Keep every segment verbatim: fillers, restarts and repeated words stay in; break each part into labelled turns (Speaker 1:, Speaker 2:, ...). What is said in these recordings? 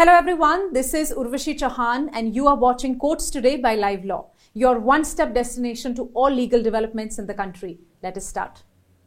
Speaker 1: Hello everyone, this is Urvashi Chauhan and you are watching Courts Today by Live Law, your one-step destination to all legal developments in the country. Let us start.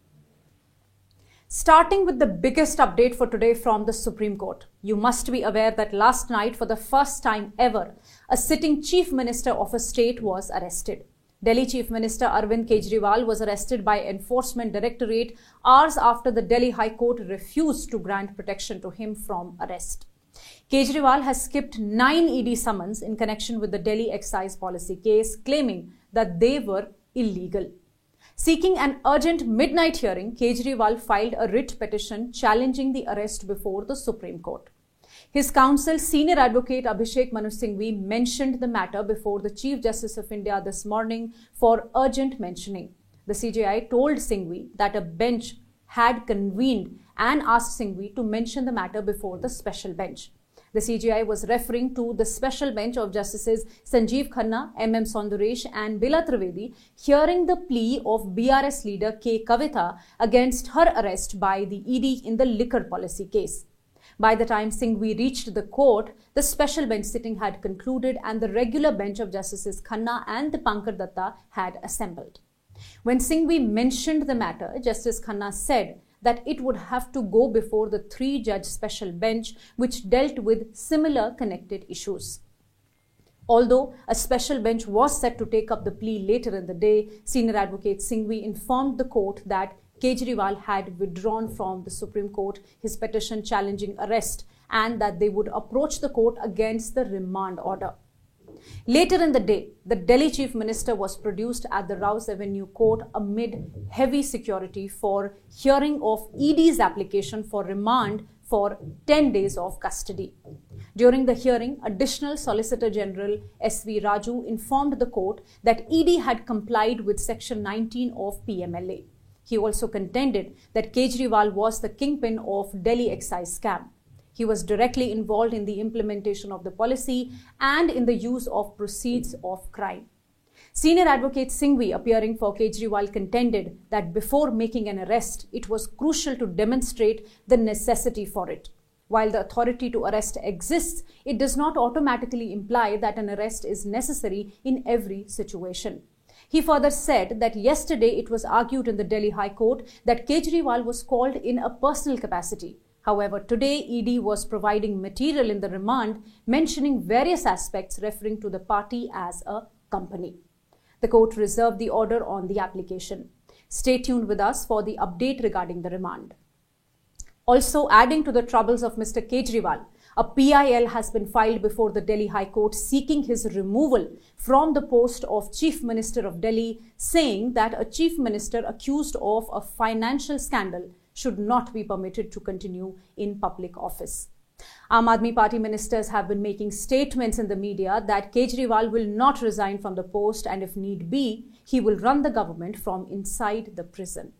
Speaker 1: Starting with the biggest update for today from the Supreme Court. You must be aware that last night, for the first time ever, a sitting Chief Minister of a state was arrested. Delhi Chief Minister Arvind Kejriwal was arrested by Enforcement Directorate hours after the Delhi High Court refused to grant protection to him from arrest. Kejriwal has skipped nine E D summons in connection with the Delhi excise policy case, claiming that they were illegal. Seeking an urgent midnight hearing, Kejriwal filed a writ petition challenging the arrest before the Supreme Court. His counsel, Senior Advocate Abhishek Manu Singhvi, mentioned the matter before the Chief Justice of India this morning for urgent mentioning. The C J I told Singhvi that a bench had convened and asked Singhvi to mention the matter before the special bench. The C J I was referring to the special bench of Justices Sanjeev Khanna, M M Sundaresh and Bila Trivedi hearing the plea of B R S leader K. Kavitha against her arrest by the E D in the liquor policy case. By the time Singhvi reached the court, the special bench sitting had concluded and the regular bench of Justices Khanna and Dipankar Datta had assembled. When Singhvi mentioned the matter, Justice Khanna said that it would have to go before the three-judge special bench which dealt with similar connected issues. Although a special bench was set to take up the plea later in the day, Senior Advocate Singhvi informed the court that Kejriwal had withdrawn from the Supreme Court his petition challenging arrest and that they would approach the court against the remand order. Later in the day, the Delhi Chief Minister was produced at the Rouse Avenue Court amid heavy security for hearing of E D's application for remand for ten days of custody. During the hearing, Additional Solicitor General S V Raju informed the court that E D had complied with Section nineteen of P M L A. He also contended that Kejriwal was the kingpin of Delhi excise scam. He was directly involved in the implementation of the policy and in the use of proceeds of crime. Senior Advocate Singhvi, appearing for Kejriwal, contended that before making an arrest, it was crucial to demonstrate the necessity for it. While the authority to arrest exists, it does not automatically imply that an arrest is necessary in every situation. He further said that yesterday it was argued in the Delhi High Court that Kejriwal was called in a personal capacity. However, today E D was providing material in the remand mentioning various aspects referring to the party as a company. The court reserved the order on the application. Stay tuned with us for the update regarding the remand. Also, adding to the troubles of Mister Kejriwal, a P I L has been filed before the Delhi High Court seeking his removal from the post of Chief Minister of Delhi, saying that a Chief Minister accused of a financial scandal should not be permitted to continue in public office. Aam Aadmi Party ministers have been making statements in the media that Kejriwal will not resign from the post and if need be, he will run the government from inside the prison.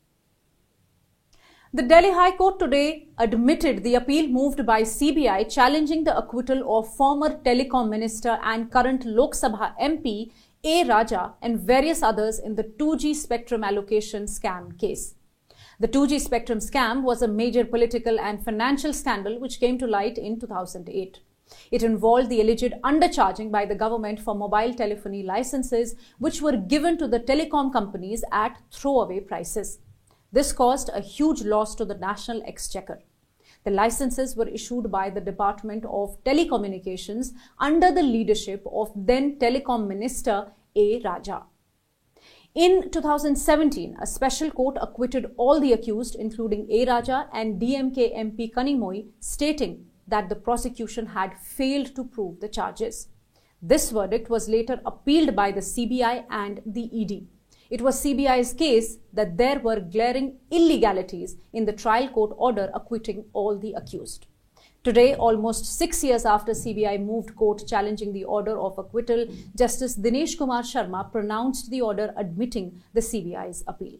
Speaker 1: The Delhi High Court today admitted the appeal moved by C B I challenging the acquittal of former Telecom Minister and current Lok Sabha M P A. Raja and various others in the two G spectrum allocation scam case. The two G spectrum scam was a major political and financial scandal which came to light in two thousand eight. It involved the alleged undercharging by the government for mobile telephony licenses which were given to the telecom companies at throwaway prices. This caused a huge loss to the national exchequer. The licenses were issued by the Department of Telecommunications under the leadership of then Telecom Minister A. Raja. In two thousand seventeen, a special court acquitted all the accused, including A. Raja and D M K M P Kanimoi, stating that the prosecution had failed to prove the charges. This verdict was later appealed by the C B I and the E D. It was C B I's case that there were glaring illegalities in the trial court order acquitting all the accused. Today, almost six years after C B I moved court challenging the order of acquittal, Justice Dinesh Kumar Sharma pronounced the order admitting the C B I's appeal.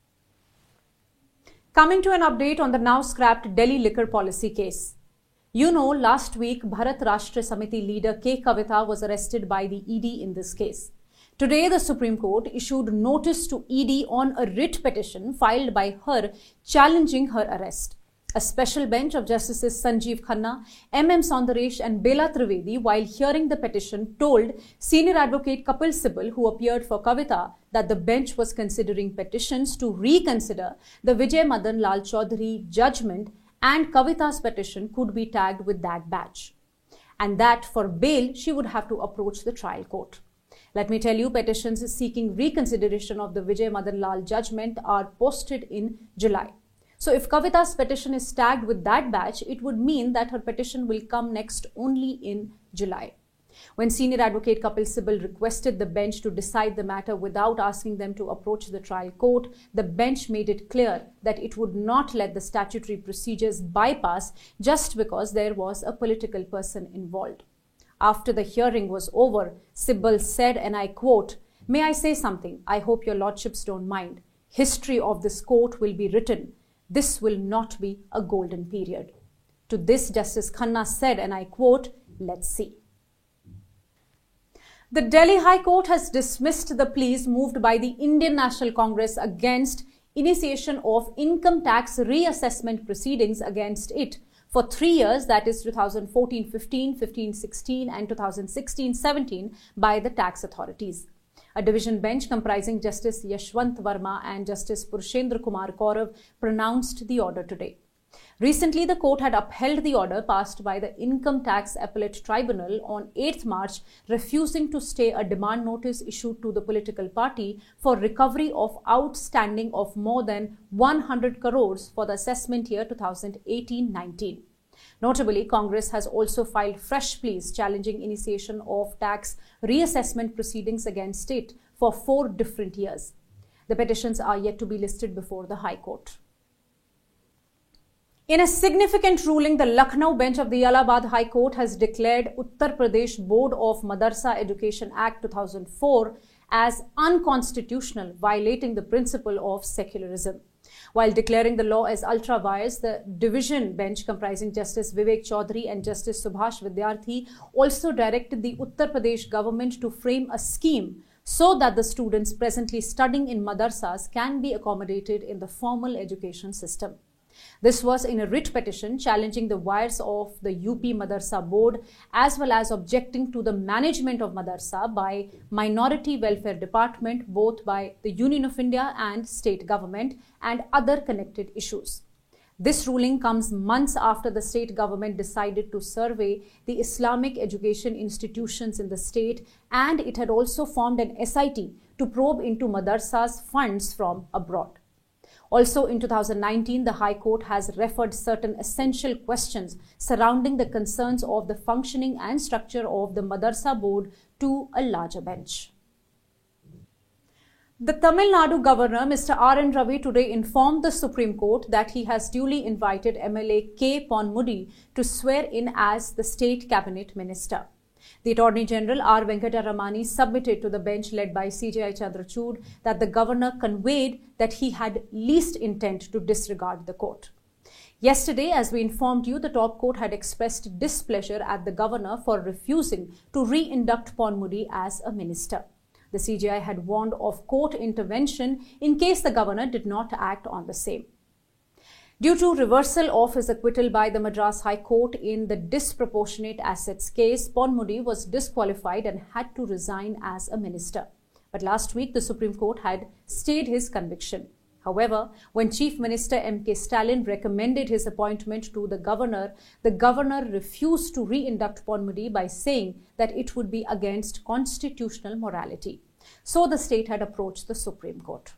Speaker 1: Coming to an update on the now scrapped Delhi liquor policy case. You know, last week, Bharat Rashtra Samiti leader K. Kavitha was arrested by the E D in this case. Today, the Supreme Court issued notice to E D on a writ petition filed by her challenging her arrest. A special bench of Justices Sanjeev Khanna, M M Soundaresh and Bela Trivedi, while hearing the petition, told senior advocate Kapil Sibal, who appeared for Kavita, that the bench was considering petitions to reconsider the Vijay Madan Lal Chaudhary judgment and Kavita's petition could be tagged with that batch, and that for bail she would have to approach the trial court. Let me tell you, petitions seeking reconsideration of the Vijay Madan Lal judgment are posted in July. So if Kavita's petition is tagged with that batch, it would mean that her petition will come next only in July. When senior advocate Kapil Sibal requested the bench to decide the matter without asking them to approach the trial court, the bench made it clear that it would not let the statutory procedures bypass just because there was a political person involved. After the hearing was over, Sibal said, and I quote, "May I say something? I hope your lordships don't mind. History of this court will be written. This will not be a golden period." To this, Justice Khanna said, and I quote, "Let's see." The Delhi High Court has dismissed the pleas moved by the Indian National Congress against initiation of income tax reassessment proceedings against it for three years, that is two thousand fourteen fifteen, fifteen sixteen and two thousand sixteen seventeen by the tax authorities. A division bench comprising Justice Yashwant Verma and Justice Purushendra Kumar Kaurav pronounced the order today. Recently, the court had upheld the order passed by the Income Tax Appellate Tribunal on eighth March, refusing to stay a demand notice issued to the political party for recovery of outstanding of more than one hundred crores for the assessment year two thousand eighteen nineteen. Notably, Congress has also filed fresh pleas challenging initiation of tax reassessment proceedings against it for four different years. The petitions are yet to be listed before the High Court. In a significant ruling, the Lucknow bench of the Allahabad High Court has declared Uttar Pradesh Board of Madarsa Education Act two thousand four as unconstitutional, violating the principle of secularism. While declaring the law as ultra-vires, the division bench comprising Justice Vivek Chaudhary and Justice Subhash Vidyarthi also directed the Uttar Pradesh government to frame a scheme so that the students presently studying in madrasas can be accommodated in the formal education system. This was in a writ petition challenging the wires of the U P Madarsa Board, as well as objecting to the management of Madarsa by Minority Welfare Department, both by the Union of India and state government, and other connected issues. This ruling comes months after the state government decided to survey the Islamic education institutions in the state, and it had also formed an S I T to probe into Madarsa's funds from abroad. Also in two thousand nineteen, the High Court has referred certain essential questions surrounding the concerns of the functioning and structure of the Madarsa Board to a larger bench. The Tamil Nadu Governor, Mister R N Ravi, today informed the Supreme Court that he has duly invited M L A K. Ponmudi to swear in as the State Cabinet Minister. The Attorney General R. Venkataramani submitted to the bench led by C J I Chandrachud that the Governor conveyed that he had least intent to disregard the court. Yesterday, as we informed you, the top court had expressed displeasure at the Governor for refusing to re-induct Ponmudi as a minister. The C J I had warned of court intervention in case the Governor did not act on the same. Due to reversal of his acquittal by the Madras High Court in the disproportionate assets case, Ponmudi was disqualified and had to resign as a minister. But last week, the Supreme Court had stayed his conviction. However, when Chief Minister M K Stalin recommended his appointment to the Governor, the Governor refused to re-induct Ponmudi by saying that it would be against constitutional morality. So the state had approached the Supreme Court.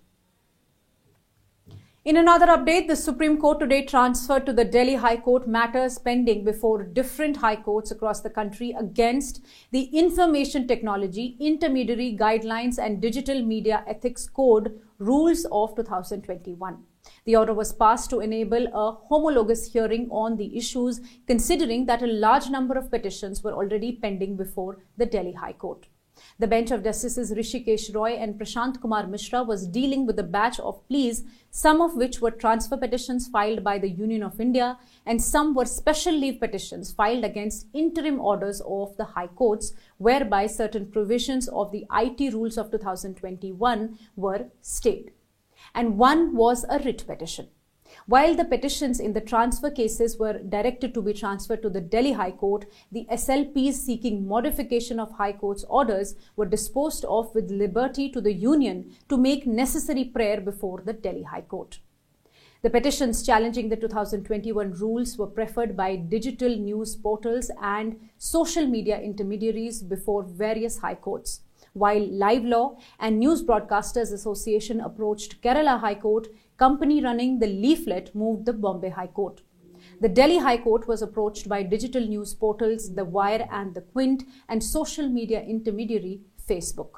Speaker 1: In another update, the Supreme Court today transferred to the Delhi High Court matters pending before different high courts across the country against the Information Technology, Intermediary Guidelines and Digital Media Ethics Code rules of two thousand twenty-one. The order was passed to enable a homologous hearing on the issues, considering that a large number of petitions were already pending before the Delhi High Court. The bench of Justices Rishikesh Roy and Prashant Kumar Mishra was dealing with a batch of pleas, some of which were transfer petitions filed by the Union of India, and some were special leave petitions filed against interim orders of the High Courts, whereby certain provisions of the I T rules of two thousand twenty-one were stayed. And one was a writ petition. While the petitions in the transfer cases were directed to be transferred to the Delhi High Court, the S L Ps seeking modification of High Court's orders were disposed of with liberty to the union to make necessary prayer before the Delhi High Court. The petitions challenging the two thousand twenty-one rules were preferred by digital news portals and social media intermediaries before various high courts. While Live Law and News Broadcasters Association approached Kerala High Court, company running the leaflet moved the Bombay High Court. The Delhi High Court was approached by digital news portals The Wire and The Quint and social media intermediary Facebook.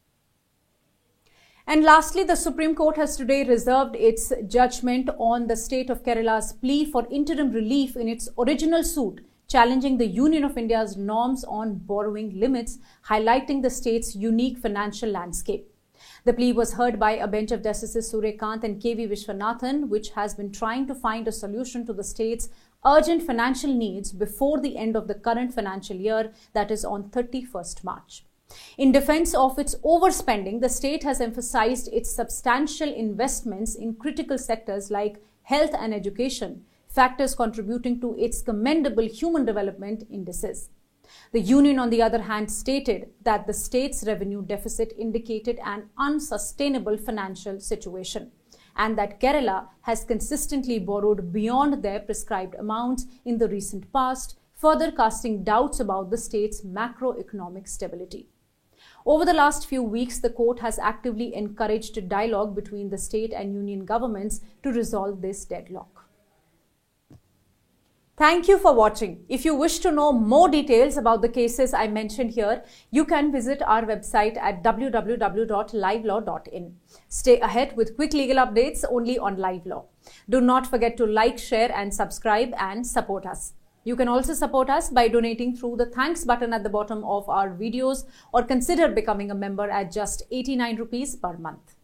Speaker 1: And lastly, the Supreme Court has today reserved its judgment on the state of Kerala's plea for interim relief in its original suit challenging the Union of India's norms on borrowing limits, highlighting the state's unique financial landscape. The plea was heard by a bench of Justices Suryakant and K V Vishwanathan, which has been trying to find a solution to the state's urgent financial needs before the end of the current financial year, that is on thirty-first March. In defense of its overspending, the state has emphasized its substantial investments in critical sectors like health and education, factors contributing to its commendable human development indices. The union, on the other hand, stated that the state's revenue deficit indicated an unsustainable financial situation and that Kerala has consistently borrowed beyond their prescribed amounts in the recent past, further casting doubts about the state's macroeconomic stability. Over the last few weeks, the court has actively encouraged dialogue between the state and union governments to resolve this deadlock. Thank you for watching. If you wish to know more details about the cases I mentioned here, you can visit our website at w w w dot live law dot in. Stay ahead with quick legal updates only on Live Law. Do not forget to like, share and subscribe and support us. You can also support us by donating through the thanks button at the bottom of our videos or consider becoming a member at just eighty-nine rupees per month.